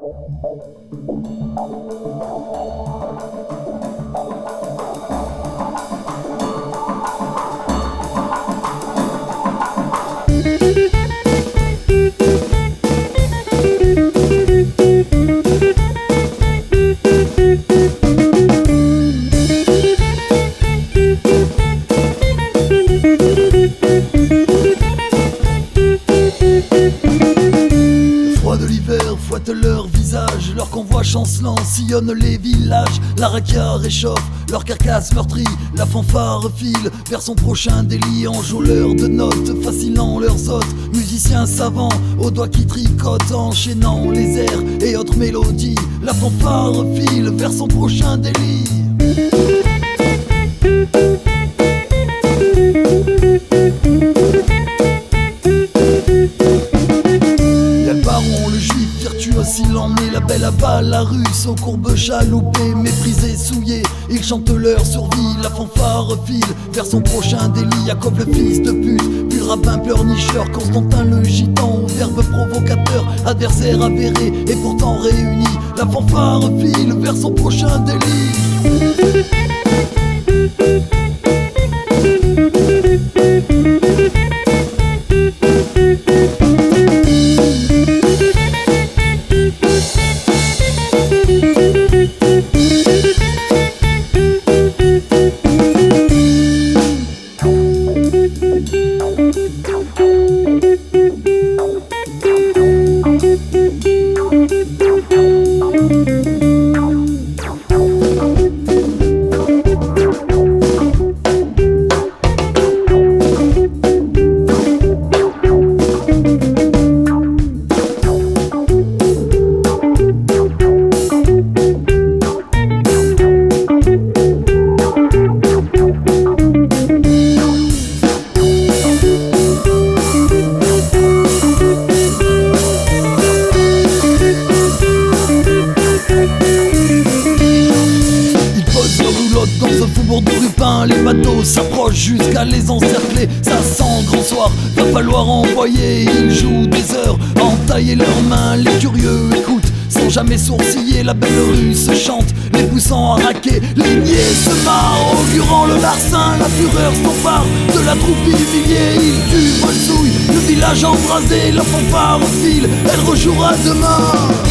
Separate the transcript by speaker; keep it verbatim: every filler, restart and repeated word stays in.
Speaker 1: Fouettent leur visage, leur convoi chancelant sillonne les villages. La rakia réchauffe leur carcasse meurtrie, la fanfare file vers son prochain délit. Enjôleurs de notes, fascinant leurs hôtes, musiciens savants aux doigts qui tricotent, enchaînant les airs et autres mélodies. La fanfare file vers son prochain délit. S'il en est, la belle abat la russe aux courbes chaloupées, méprisées, souillées. Ils chantent leur survie, la fanfare file vers son prochain délit. Jacob le fils de pute, puis le rabbin pleurnicheur, Constantin le gitan au verbe provocateur, adversaire avéré et pourtant réuni. La fanfare file vers son prochain délit. Dans un faubourg de Rupin, les bateaux s'approchent jusqu'à les encercler. Ça sent grand soir, va falloir envoyer. Ils jouent des heures à entailler leurs mains. Les curieux écoutent sans jamais sourciller. La belle russe chante, les poussant à raquer. Les niais se marrent, augurant le larcin. La fureur s'empare de la troupe humiliée. Ils tuent, volent, souillent le village embrasé. La fanfare file, elle rejouera demain.